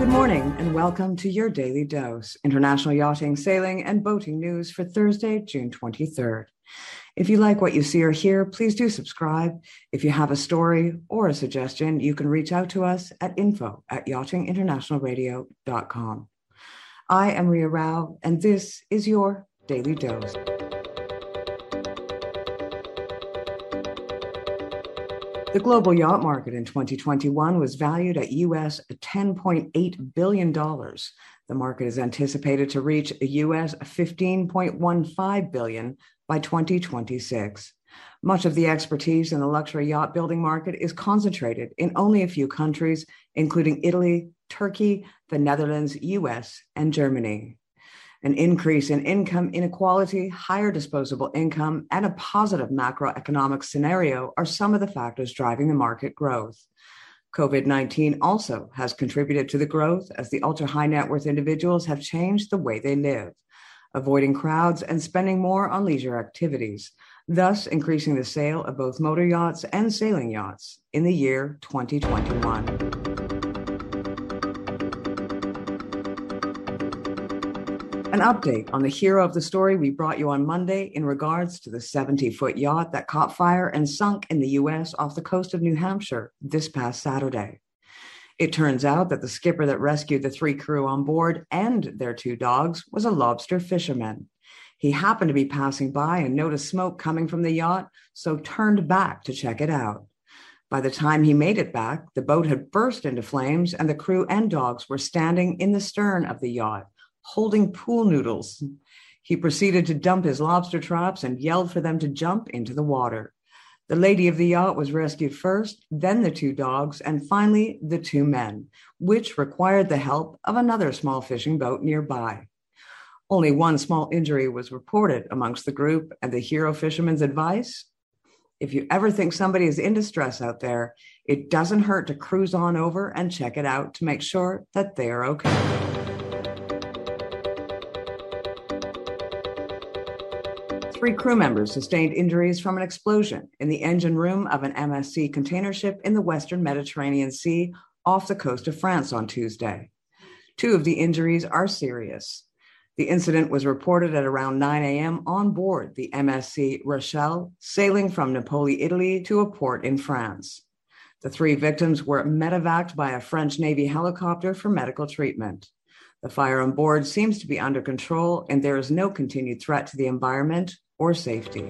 Good morning and welcome to your Daily Dose, international yachting, sailing, and boating news for Thursday, June 23rd. If you like what you see or hear, please do subscribe. If you have a story or a suggestion, you can reach out to us at info@yachtinginternationalradio.com. I am Ria Rao, and this is your Daily Dose. The global yacht market in 2021 was valued at US $10.8 billion. The market is anticipated to reach US $15.15 billion by 2026. Much of the expertise in the luxury yacht building market is concentrated in only a few countries, including Italy, Turkey, the Netherlands, US, and Germany. An increase in income inequality, higher disposable income, and a positive macroeconomic scenario are some of the factors driving the market growth. COVID-19 also has contributed to the growth as the ultra-high net worth individuals have changed the way they live, avoiding crowds and spending more on leisure activities, thus increasing the sale of both motor yachts and sailing yachts in the year 2021. An update on the hero of the story we brought you on Monday in regards to the 70-foot yacht that caught fire and sunk in the U.S. off the coast of New Hampshire this past Saturday. It turns out that the skipper that rescued the 3 crew on board and their 2 dogs was a lobster fisherman. He happened to be passing by and noticed smoke coming from the yacht, so turned back to check it out. By the time he made it back, the boat had burst into flames and the crew and dogs were standing in the stern of the yacht, holding pool noodles. He proceeded to dump his lobster traps and yelled for them to jump into the water. The lady of the yacht was rescued first, then the 2 dogs, and finally the 2 men, which required the help of another small fishing boat nearby. Only one small injury was reported amongst the group, and the hero fisherman's advice: if you ever think somebody is in distress out there, it doesn't hurt to cruise on over and check it out to make sure that they are okay. 3 crew members sustained injuries from an explosion in the engine room of an MSC container ship in the Western Mediterranean Sea off the coast of France on Tuesday. 2 of the injuries are serious. The incident was reported at around 9 a.m. on board the MSC Rochelle, sailing from Napoli, Italy to a port in France. The 3 victims were medevaced by a French Navy helicopter for medical treatment. The fire on board seems to be under control, and there is no continued threat to the environment or safety.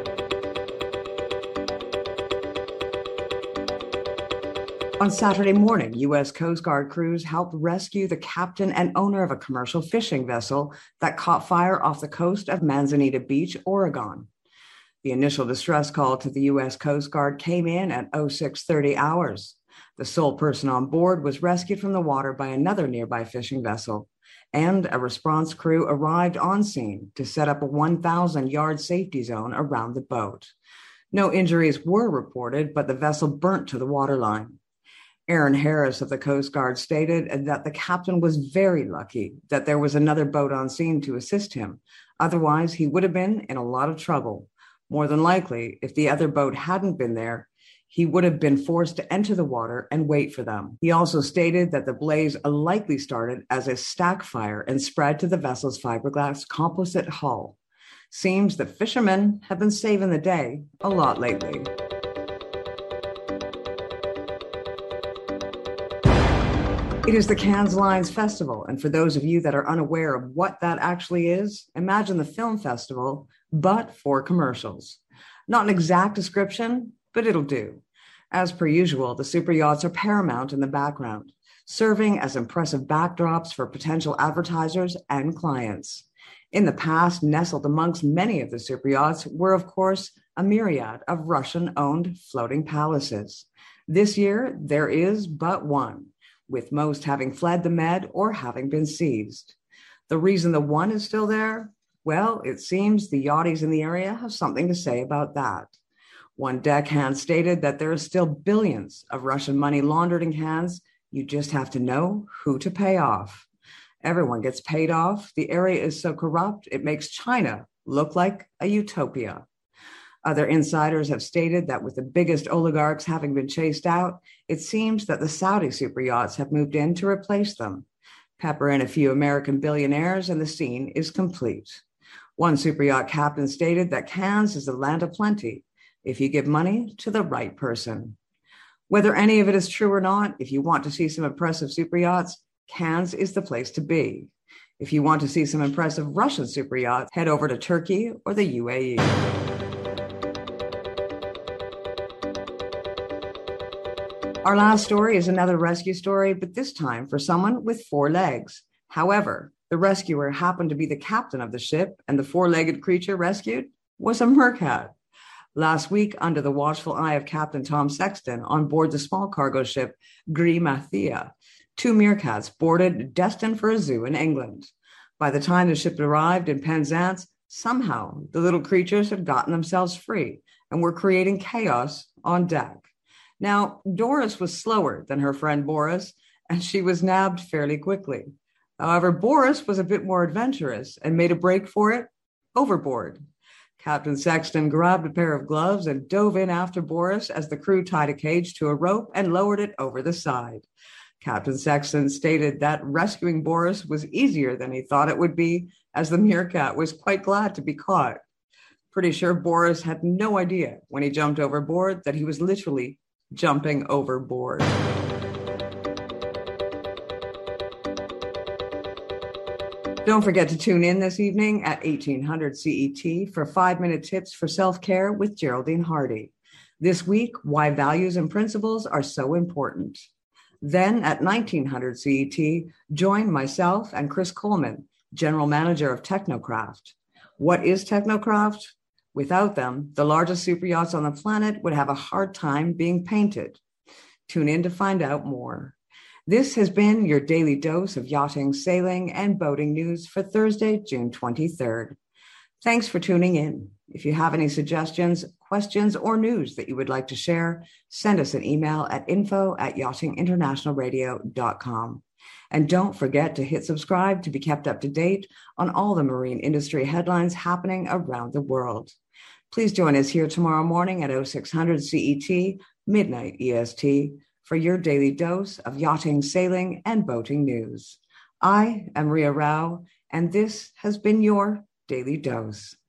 On Saturday morning, U.S. Coast Guard crews helped rescue the captain and owner of a commercial fishing vessel that caught fire off the coast of Manzanita Beach, Oregon. The initial distress call to the U.S. Coast Guard came in at 06:30 hours. The sole person on board was rescued from the water by another nearby fishing vessel, and a response crew arrived on scene to set up a 1,000-yard safety zone around the boat. No injuries were reported, but the vessel burnt to the waterline. Aaron Harris of the Coast Guard stated that the captain was very lucky that there was another boat on scene to assist him. Otherwise, he would have been in a lot of trouble. More than likely, if the other boat hadn't been there, he would have been forced to enter the water and wait for them. He also stated that the blaze likely started as a stack fire and spread to the vessel's fiberglass composite hull. Seems that fishermen have been saving the day a lot lately. It is the Cannes Lions Festival, and for those of you that are unaware of what that actually is, imagine the film festival, but for commercials. Not an exact description, but it'll do. As per usual, the super yachts are paramount in the background, serving as impressive backdrops for potential advertisers and clients. In the past, nestled amongst many of the super yachts were, of course, a myriad of Russian-owned floating palaces. This year, there is but one, with most having fled the Med or having been seized. The reason the one is still there? Well, it seems the yachties in the area have something to say about that. One deckhand stated that there are still billions of Russian money laundered in Cannes. You just have to know who to pay off. Everyone gets paid off. The area is so corrupt, it makes China look like a utopia. Other insiders have stated that with the biggest oligarchs having been chased out, it seems that the Saudi super yachts have moved in to replace them. Pepper in a few American billionaires and the scene is complete. One super yacht captain stated that Cannes is the land of plenty if you give money to the right person. Whether any of it is true or not, if you want to see some impressive super yachts, Cannes is the place to be. If you want to see some impressive Russian super yachts, head over to Turkey or the UAE. Our last story is another rescue story, but this time for someone with 4 legs. However, the rescuer happened to be the captain of the ship, and the 4-legged creature rescued was a mercat. Last week, under the watchful eye of Captain Tom Sexton on board the small cargo ship Grimathea, 2 meerkats boarded, destined for a zoo in England. By the time the ship arrived in Penzance, somehow the little creatures had gotten themselves free and were creating chaos on deck. Now, Doris was slower than her friend Boris, and she was nabbed fairly quickly. However, Boris was a bit more adventurous and made a break for it overboard. Captain Sexton grabbed a pair of gloves and dove in after Boris as the crew tied a cage to a rope and lowered it over the side. Captain Sexton stated that rescuing Boris was easier than he thought it would be, as the meerkat was quite glad to be caught. Pretty sure Boris had no idea when he jumped overboard that he was literally jumping overboard. Don't forget to tune in this evening at 1800 CET for 5-minute tips for self-care with Geraldine Hardy. This week, why values and principles are so important. Then at 1900 CET, join myself and Chris Coleman, General Manager of Technocraft. What is Technocraft? Without them, the largest super yachts on the planet would have a hard time being painted. Tune in to find out more. This has been your daily dose of yachting, sailing, and boating news for Thursday, June 23rd. Thanks for tuning in. If you have any suggestions, questions, or news that you would like to share, send us an email at info@yachtinginternationalradio.com. And don't forget to hit subscribe to be kept up to date on all the marine industry headlines happening around the world. Please join us here tomorrow morning at 0600 CET, midnight EST, for your daily dose of yachting, sailing, and boating news. I am Ria Rao, and this has been your Daily Dose.